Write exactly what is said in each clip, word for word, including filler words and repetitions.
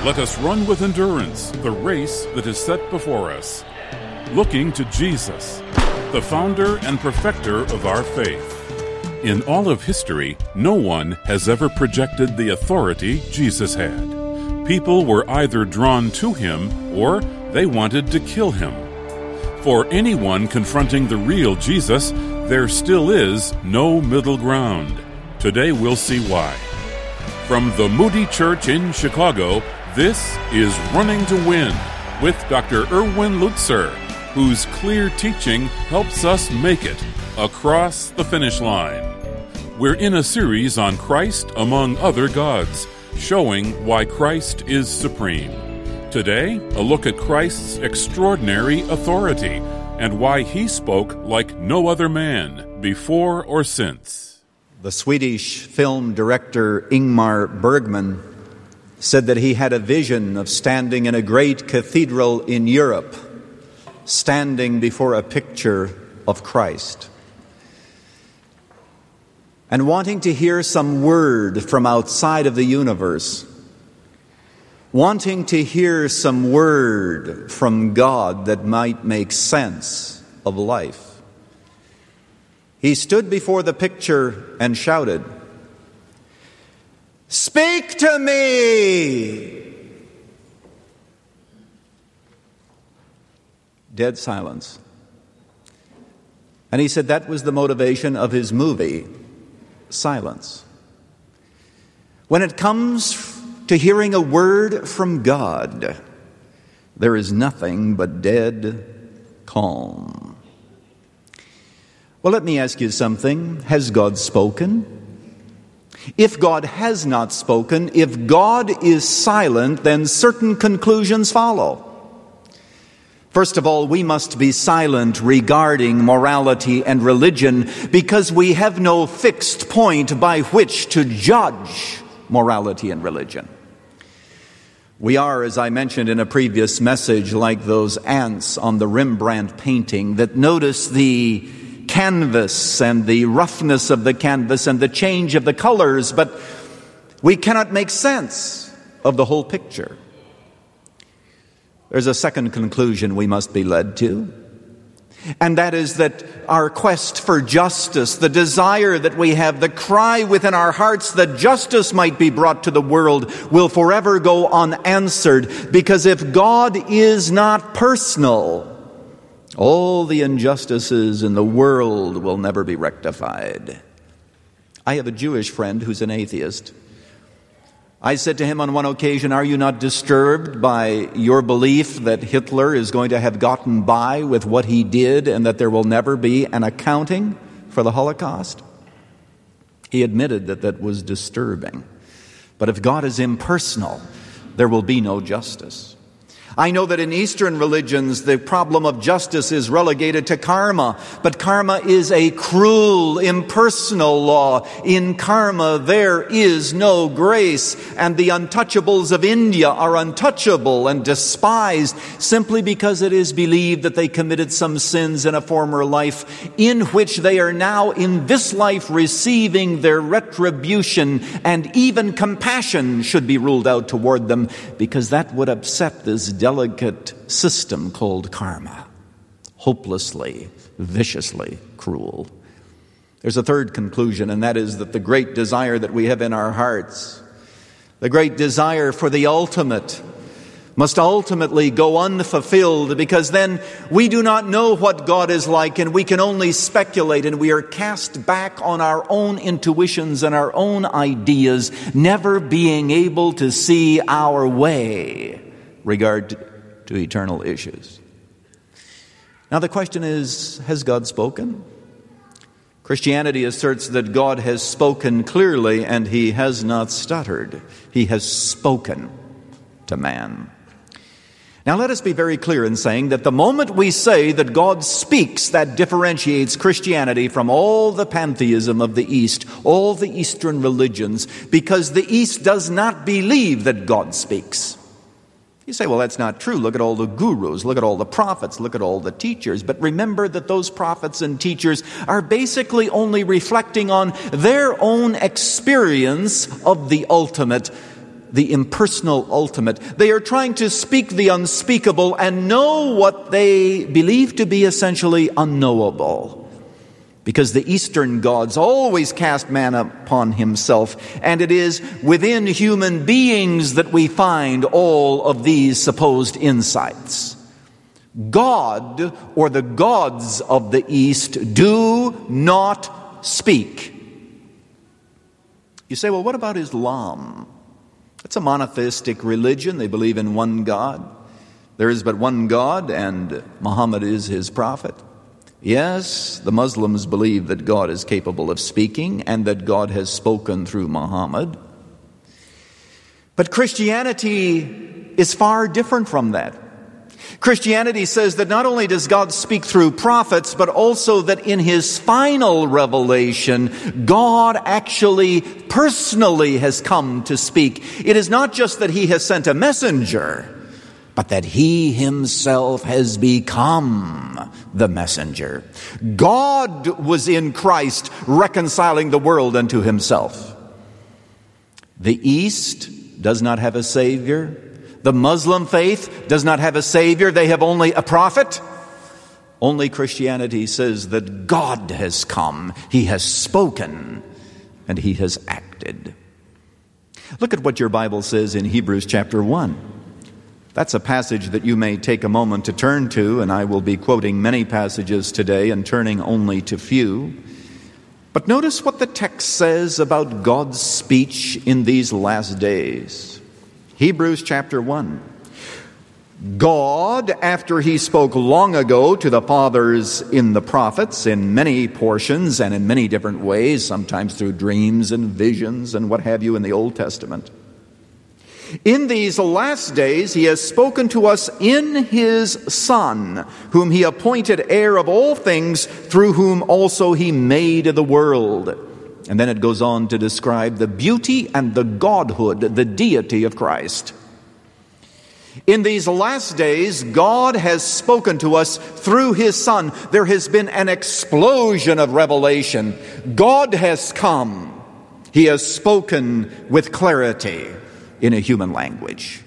Let us run with endurance the race that is set before us, looking to Jesus, the founder and perfecter of our faith. In all of history, no one has ever projected the authority Jesus had. People were either drawn to him or they wanted to kill him. For anyone confronting the real Jesus, there still is no middle ground. Today we'll see why. From the Moody Church in Chicago, this is Running to Win with Doctor Erwin Lutzer, whose clear teaching helps us make it across the finish line. We're in a series on Christ among other gods, showing why Christ is supreme. Today, a look at Christ's extraordinary authority and why he spoke like no other man, before or since. The Swedish film director Ingmar Bergman said that he had a vision of standing in a great cathedral in Europe, standing before a picture of Christ, and wanting to hear some word from outside of the universe, wanting to hear some word from God that might make sense of life. He stood before the picture and shouted, "Speak to me!" Dead silence. And he said that was the motivation of his movie, Silence. When it comes to hearing a word from God, there is nothing but dead calm. Well, let me ask you something. Has God spoken? If God has not spoken, if God is silent, then certain conclusions follow. First of all, we must be silent regarding morality and religion because we have no fixed point by which to judge morality and religion. We are, as I mentioned in a previous message, like those ants on the Rembrandt painting that notice the canvas and the roughness of the canvas and the change of the colors, but we cannot make sense of the whole picture. There's a second conclusion we must be led to, and that is that our quest for justice, the desire that we have, the cry within our hearts that justice might be brought to the world, will forever go unanswered, because if God is not personal, all the injustices in the world will never be rectified. I have a Jewish friend who's an atheist. I said to him on one occasion, "Are you not disturbed by your belief that Hitler is going to have gotten by with what he did and that there will never be an accounting for the Holocaust?" He admitted that that was disturbing. But if God is impersonal, there will be no justice. I know that in Eastern religions, the problem of justice is relegated to karma, but karma is a cruel, impersonal law. In karma, there is no grace, and the untouchables of India are untouchable and despised simply because it is believed that they committed some sins in a former life in which they are now in this life receiving their retribution, and even compassion should be ruled out toward them because that would upset this delicate system called karma. Hopelessly, viciously cruel. There's a third conclusion, and that is that the great desire that we have in our hearts, the great desire for the ultimate, must ultimately go unfulfilled, because then we do not know what God is like, and we can only speculate, and we are cast back on our own intuitions and our own ideas, never being able to see our way regard to eternal issues. Now the question is, has God spoken? Christianity asserts that God has spoken clearly, and he has not stuttered. He has spoken to man. Now let us be very clear in saying that the moment we say that God speaks, that differentiates Christianity from all the pantheism of the East, all the Eastern religions, because the East does not believe that God speaks. You say, well, that's not true. Look at all the gurus. Look at all the prophets. Look at all the teachers. But remember that those prophets and teachers are basically only reflecting on their own experience of the ultimate. the impersonal ultimate. They are trying to speak the unspeakable and know what they believe to be essentially unknowable. Because the Eastern gods always cast man upon himself, and it is within human beings that we find all of these supposed insights. God, or the gods of the East, do not speak. You say, well, what about Islam? It's a monotheistic religion. They believe in one God. There is but one God, and Muhammad is his prophet. Yes, the Muslims believe that God is capable of speaking and that God has spoken through Muhammad. But Christianity is far different from that. Christianity says that not only does God speak through prophets, but also that in his final revelation, God actually personally has come to speak. It is not just that he has sent a messenger, but that he himself has become the messenger. God was in Christ reconciling the world unto himself. The East does not have a Savior. The Muslim faith does not have a Savior. They have only a prophet. Only Christianity says that God has come. He has spoken and he has acted. Look at what your Bible says in Hebrews chapter one. That's a passage that you may take a moment to turn to, and I will be quoting many passages today and turning only to few. But notice what the text says about God's speech in these last days. Hebrews chapter one. God, after he spoke long ago to the fathers in the prophets in many portions and in many different ways, sometimes through dreams and visions and what have you in the Old Testament, in these last days, he has spoken to us in his Son, whom he appointed heir of all things, through whom also he made the world. And then it goes on to describe the beauty and the godhood, the deity of Christ. In these last days, God has spoken to us through his Son. There has been an explosion of revelation. God has come. He has spoken with clarity in a human language.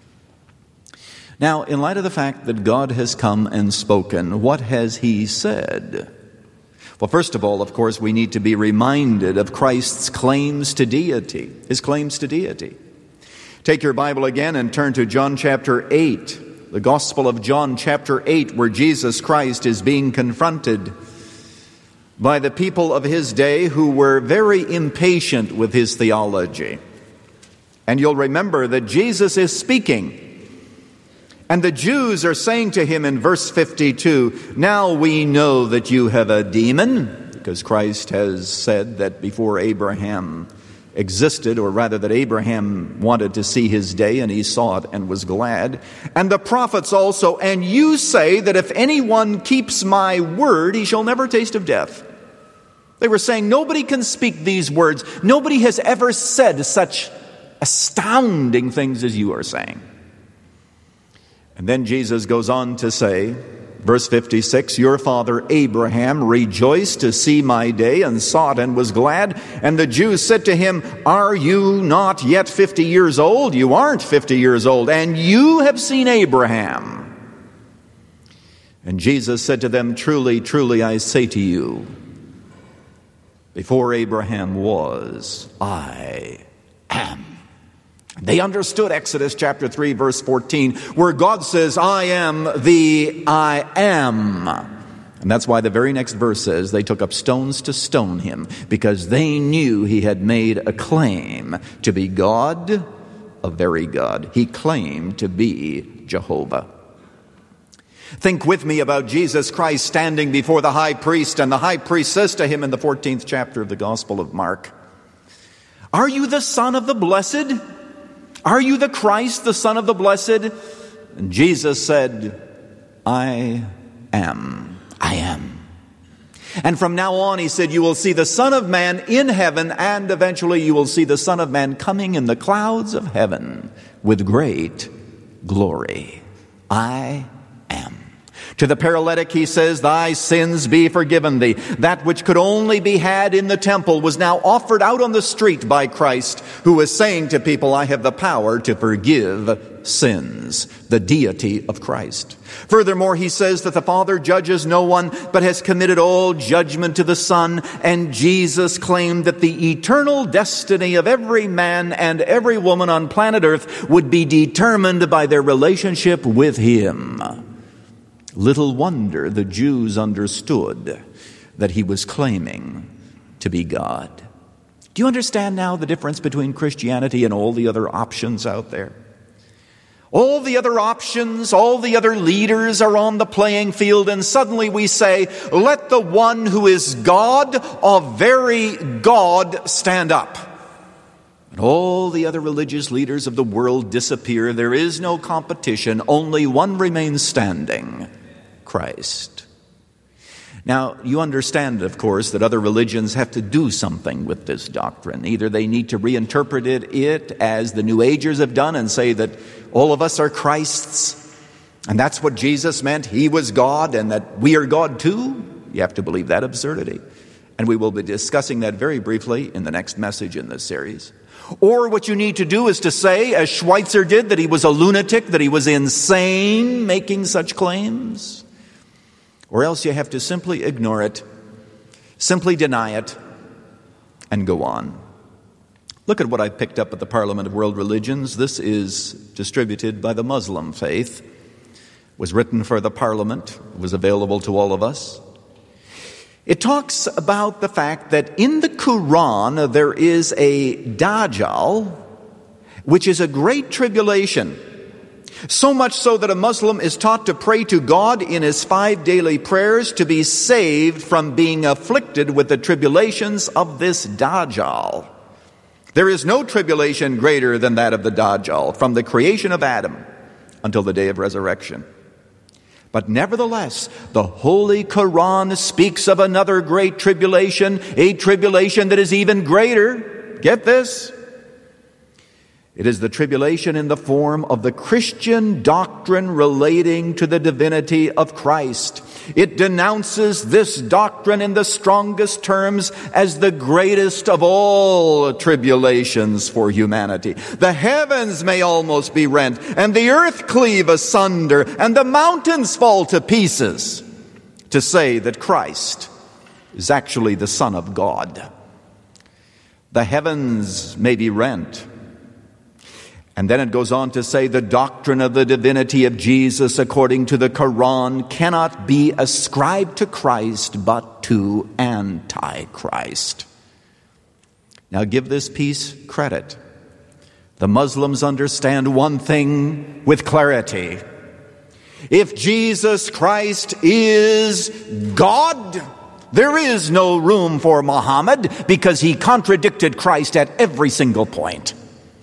Now, in light of the fact that God has come and spoken, what has he said? Well, first of all, of course, we need to be reminded of Christ's claims to deity, his claims to deity. Take your Bible again and turn to John chapter eight, the Gospel of John chapter eight, where Jesus Christ is being confronted by the people of his day who were very impatient with his theology. And you'll remember that Jesus is speaking. And the Jews are saying to him in verse fifty-two, now we know that you have a demon, because Christ has said that before Abraham existed, or rather that Abraham wanted to see his day and he saw it and was glad. And the prophets also, and you say that if anyone keeps my word, he shall never taste of death. They were saying nobody can speak these words. Nobody has ever said such astounding things as you are saying. And then Jesus goes on to say, verse fifty-six, your father Abraham rejoiced to see my day and saw it and was glad. And the Jews said to him, are you not yet fifty years old? You aren't fifty years old, and you have seen Abraham. And Jesus said to them, truly, truly, I say to you, before Abraham was, I am. They understood Exodus chapter three, verse fourteen, where God says, I am the I am. And that's why the very next verse says, they took up stones to stone him, because they knew he had made a claim to be God, a very God. He claimed to be Jehovah. Think with me about Jesus Christ standing before the high priest, and the high priest says to him in the fourteenth chapter of the Gospel of Mark, are you the Son of the Blessed? Are you the Christ, the Son of the Blessed? And Jesus said, I am. I am. And from now on, he said, you will see the Son of Man in heaven, and eventually you will see the Son of Man coming in the clouds of heaven with great glory. I am. To the paralytic he says, thy sins be forgiven thee. That which could only be had in the temple was now offered out on the street by Christ, who was saying to people, I have the power to forgive sins. The deity of Christ. Furthermore, he says that the Father judges no one, but has committed all judgment to the Son. And Jesus claimed that the eternal destiny of every man and every woman on planet Earth would be determined by their relationship with him. Little wonder the Jews understood that he was claiming to be God. Do you understand now the difference between Christianity and all the other options out there? All the other options, all the other leaders are on the playing field, and suddenly we say, let the one who is God, of very God, stand up. And all the other religious leaders of the world disappear. There is no competition. Only one remains standing. Christ. Now, you understand, of course, that other religions have to do something with this doctrine. Either they need to reinterpret it, it as the New Agers have done and say that all of us are Christ's, and that's what Jesus meant. He was God, and that we are God too. You have to believe that absurdity. And we will be discussing that very briefly in the next message in this series. Or what you need to do is to say, as Schweitzer did, that he was a lunatic, that he was insane making such claims. Or else you have to simply ignore it, simply deny it, and go on. Look at what I picked up at the Parliament of World Religions. This is distributed by the Muslim faith. It was written for the Parliament. It was available to all of us. It talks about the fact that in the Quran there is a Dajjal, which is a great tribulation. So much so that a Muslim is taught to pray to God in his five daily prayers to be saved from being afflicted with the tribulations of this Dajjal. There is no tribulation greater than that of the Dajjal, from the creation of Adam until the day of resurrection. But nevertheless, the Holy Quran speaks of another great tribulation, a tribulation that is even greater. Get this? It is the tribulation in the form of the Christian doctrine relating to the divinity of Christ. It denounces this doctrine in the strongest terms as the greatest of all tribulations for humanity. The heavens may almost be rent, and the earth cleave asunder, and the mountains fall to pieces, to say that Christ is actually the Son of God. The heavens may be rent. And then it goes on to say the doctrine of the divinity of Jesus according to the Quran cannot be ascribed to Christ but to Antichrist. Now give this piece credit. The Muslims understand one thing with clarity. If Jesus Christ is God, there is no room for Muhammad because he contradicted Christ at every single point.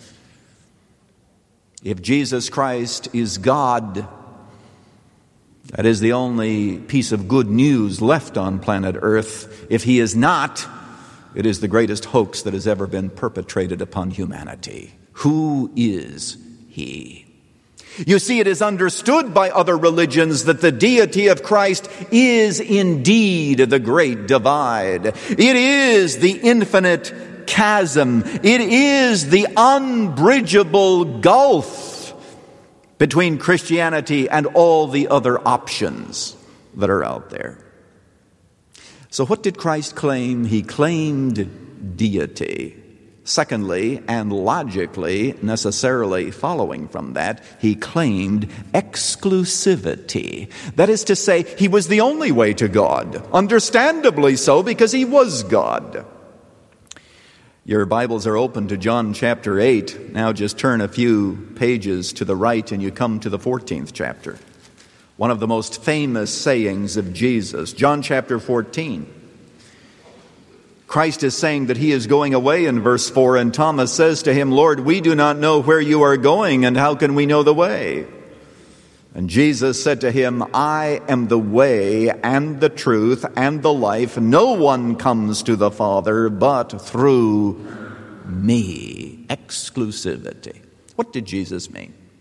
If Jesus Christ is God, that is the only piece of good news left on planet Earth. If he is not, it is the greatest hoax that has ever been perpetrated upon humanity. Who is he? You see, it is understood by other religions that the deity of Christ is indeed the great divide. It is the infinite chasm. It is the unbridgeable gulf between Christianity and all the other options that are out there. So what did Christ claim? He claimed deity. Secondly, and logically, necessarily following from that, he claimed exclusivity. That is to say, he was the only way to God. Understandably so, because he was God. Your Bibles are open to John chapter eight. Now just turn a few pages to the right and you come to the fourteenth chapter. One of the most famous sayings of Jesus, John chapter fourteen. Christ is saying that he is going away in verse four, and Thomas says to him, Lord, we do not know where you are going, and how can we know the way? And Jesus said to him, I am the way and the truth and the life. No one comes to the Father but through me. Exclusivity. What did Jesus mean?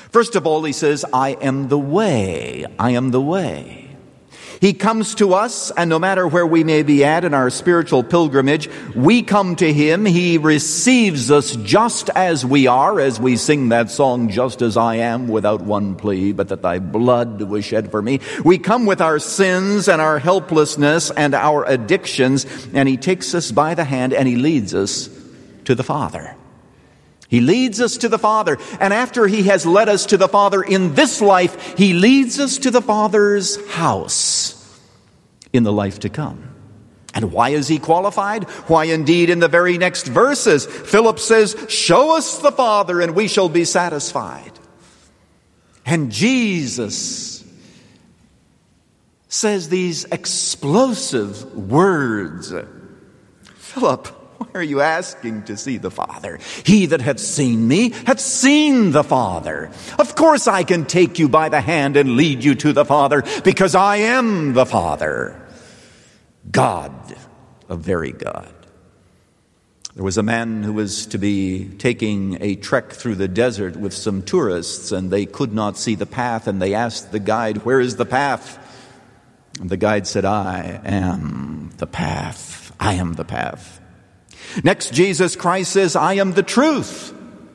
First of all, he says, I am the way. I am the way. He comes to us, and no matter where we may be at in our spiritual pilgrimage, we come to him. He receives us just as we are, as we sing that song, just as I am, without one plea, but that thy blood was shed for me. We come with our sins and our helplessness and our addictions, and he takes us by the hand and he leads us to the Father. He leads us to the Father, and after he has led us to the Father in this life, he leads us to the Father's house in the life to come. And why is he qualified? Why, indeed, in the very next verses, Philip says, show us the Father and we shall be satisfied. And Jesus says these explosive words. Philip, why are you asking to see the Father? He that hath seen me hath seen the Father. Of course I can take you by the hand and lead you to the Father, because I am the Father. God, a very God. There was a man who was to be taking a trek through the desert with some tourists, and they could not see the path, and they asked the guide, where is the path? And the guide said, I am the path. I am the path. Next, Jesus Christ says, I am the truth.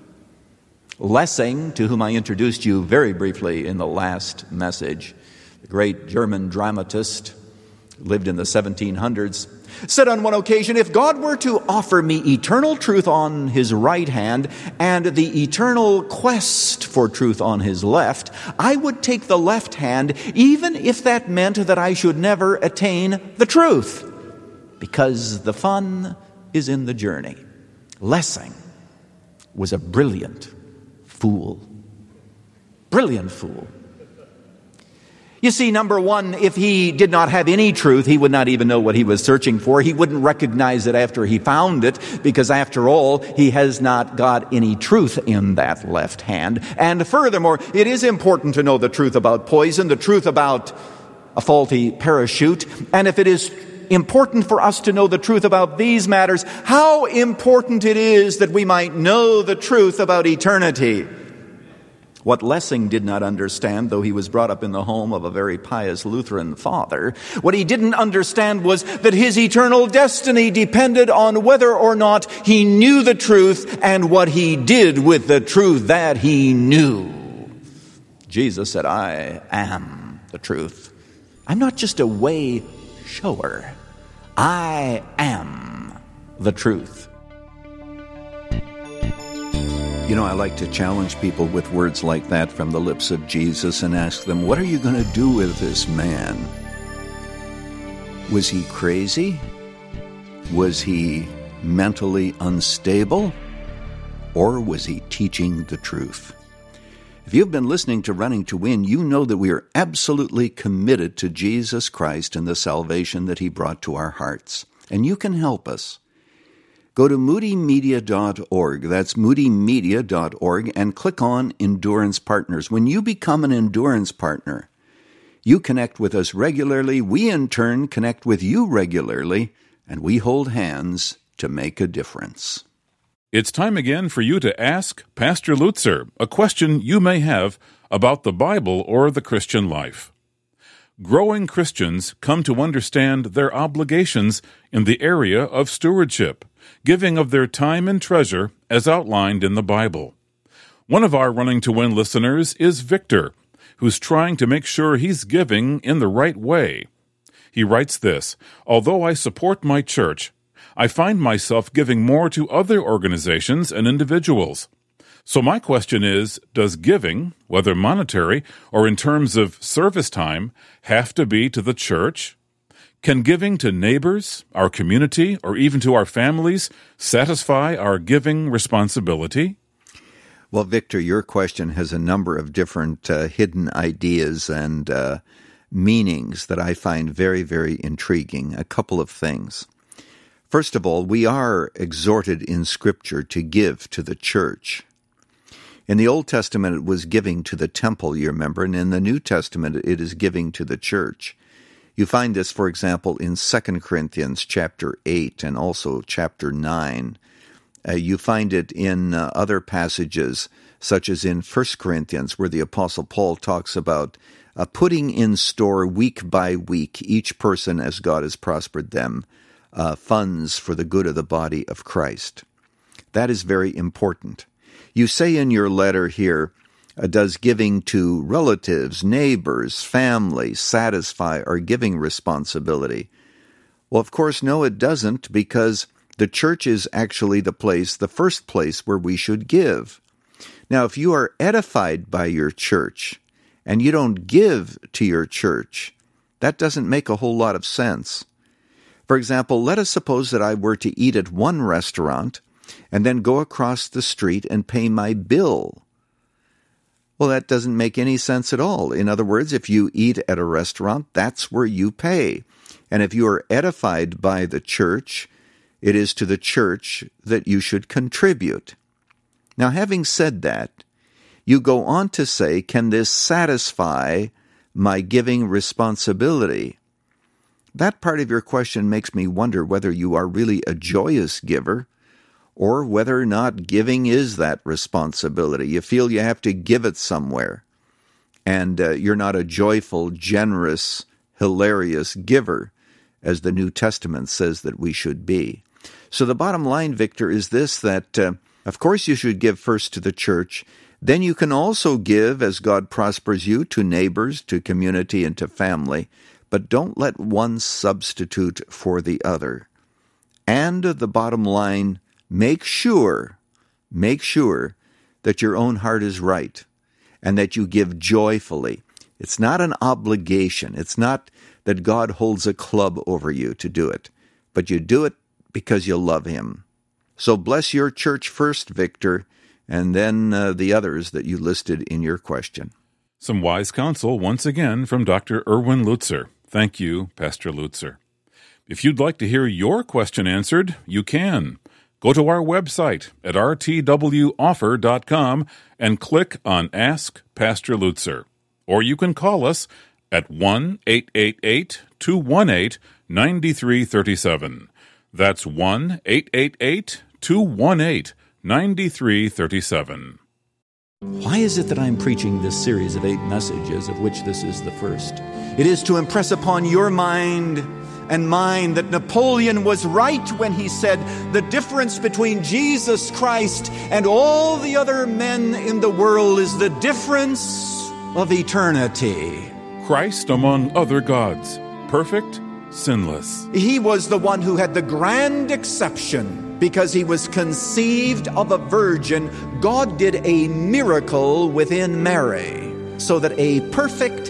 Lessing, to whom I introduced you very briefly in the last message, the great German dramatist, lived in the seventeen hundreds, said on one occasion, if God were to offer me eternal truth on his right hand and the eternal quest for truth on his left, I would take the left hand, even if that meant that I should never attain the truth, because the fun is in the journey. Lessing was a brilliant fool. Brilliant fool. You see, number one, if he did not have any truth, he would not even know what he was searching for. He wouldn't recognize it after he found it, because after all, he has not got any truth in that left hand. And furthermore, it is important to know the truth about poison, the truth about a faulty parachute, and if it is important for us to know the truth about these matters, how important it is that we might know the truth about eternity. What Lessing did not understand, though he was brought up in the home of a very pious Lutheran father, what he didn't understand was that his eternal destiny depended on whether or not he knew the truth and what he did with the truth that he knew. Jesus said, I am the truth. I'm not just a way shower. I am the truth. You know, I like to challenge people with words like that from the lips of Jesus and ask them, what are you going to do with this man? Was he crazy? Was he mentally unstable? Or was he teaching the truth? If you've been listening to Running to Win, you know that we are absolutely committed to Jesus Christ and the salvation that he brought to our hearts. And you can help us. Go to moody media dot org, that's moody media dot org, and click on Endurance Partners. When you become an Endurance Partner, you connect with us regularly, we in turn connect with you regularly, and we hold hands to make a difference. It's time again for you to ask Pastor Lutzer a question you may have about the Bible or the Christian life. Growing Christians come to understand their obligations in the area of stewardship, giving of their time and treasure as outlined in the Bible. One of our Running to Win listeners is Victor, who's trying to make sure he's giving in the right way. He writes this, although I support my church, I find myself giving more to other organizations and individuals. So my question is, does giving, whether monetary or in terms of service time, have to be to the church? Can giving to neighbors, our community, or even to our families satisfy our giving responsibility? Well, Victor, your question has a number of different uh, hidden ideas and uh, meanings that I find very, very intriguing. A couple of things. First of all, we are exhorted in Scripture to give to the church. In the Old Testament, it was giving to the temple, you remember, and in the New Testament, it is giving to the church. You find this, for example, in Second Corinthians chapter eight and also chapter nine. Uh, you find it in uh, other passages, such as in First Corinthians, where the Apostle Paul talks about uh, putting in store week by week, each person as God has prospered them, uh, funds for the good of the body of Christ. That is very important. You say in your letter here, uh, does giving to relatives, neighbors, family satisfy our giving responsibility? Well, of course, no, it doesn't, because the church is actually the place, the first place where we should give. Now, if you are edified by your church and you don't give to your church, that doesn't make a whole lot of sense. For example, let us suppose that I were to eat at one restaurant and then go across the street and pay my bill. Well, that doesn't make any sense at all. In other words, if you eat at a restaurant, that's where you pay. And if you are edified by the church, it is to the church that you should contribute. Now, having said that, you go on to say, can this satisfy my giving responsibility? That part of your question makes me wonder whether you are really a joyous giver or whether or not giving is that responsibility. You feel you have to give it somewhere, and uh, you're not a joyful, generous, hilarious giver, as the New Testament says that we should be. So the bottom line, Victor, is this, that uh, of course you should give first to the church. Then you can also give, as God prospers you, to neighbors, to community, and to family. But don't let one substitute for the other. And the bottom line, make sure, make sure that your own heart is right and that you give joyfully. It's not an obligation. It's not that God holds a club over you to do it, but you do it because you love Him. So bless your church first, Victor, and then uh, the others that you listed in your question. Some wise counsel once again from Doctor Erwin Lutzer. Thank you, Pastor Lutzer. If you'd like to hear your question answered, you can. Go to our website at r t w offer dot com and click on Ask Pastor Lutzer. Or you can call us at one eight eight eight, two one eight, nine three three seven. That's one eight eight eight, two one eight, nine three three seven. Why is it that I'm preaching this series of eight messages, of which this is the first? It is to impress upon your mind and mine that Napoleon was right when he said the difference between Jesus Christ and all the other men in the world is the difference of eternity. Christ among other gods, perfect, sinless. He was the one who had the grand exception. Because he was conceived of a virgin, God did a miracle within Mary, so that a perfect,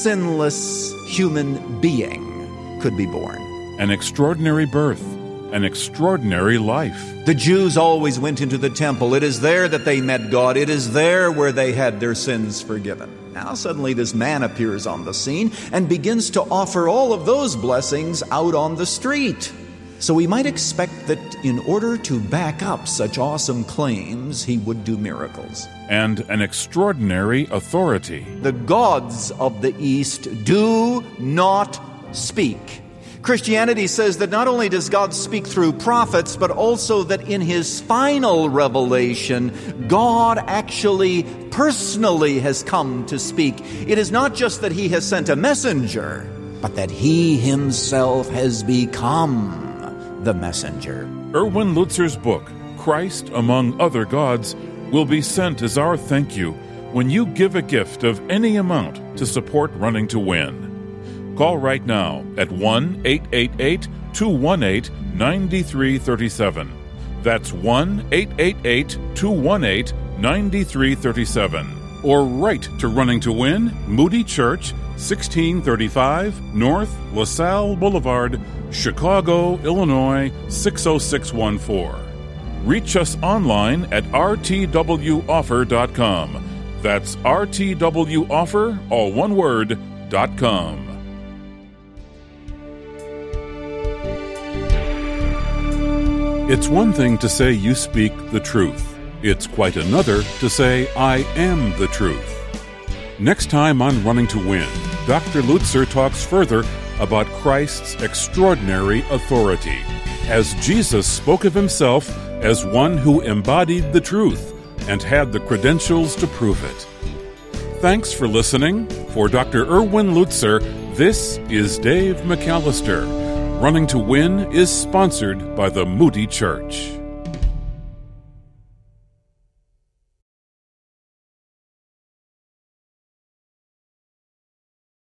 sinless human being could be born. An extraordinary birth, an extraordinary life. The Jews always went into the temple. It is there that they met God. It is there where they had their sins forgiven. Now suddenly this man appears on the scene and begins to offer all of those blessings out on the street. So we might expect that in order to back up such awesome claims, he would do miracles. And an extraordinary authority. The gods of the East do not speak. Christianity says that not only does God speak through prophets, but also that in His final revelation, God actually personally has come to speak. It is not just that He has sent a messenger, but that He Himself has become the messenger. Erwin Lutzer's book, Christ Among Other Gods, will be sent as our thank you when you give a gift of any amount to support Running to Win. Call right now at one eight eight eight, two one eight, nine three three seven. That's one eight eight eight, two one eight, nine three three seven. Or write to Running to Win, Moody Church, sixteen thirty-five North LaSalle Boulevard, Chicago, Illinois, six oh six one four. Reach us online at r t w offer dot com. That's r t w offer, all one word, dot com. It's one thing to say you speak the truth. It's quite another to say I am the truth. Next time on Running to Win, Doctor Lutzer talks further about Christ's extraordinary authority. As Jesus spoke of Himself as one who embodied the truth and had the credentials to prove it. Thanks for listening. For Doctor Erwin Lutzer, this is Dave McAllister. Running to Win is sponsored by the Moody Church.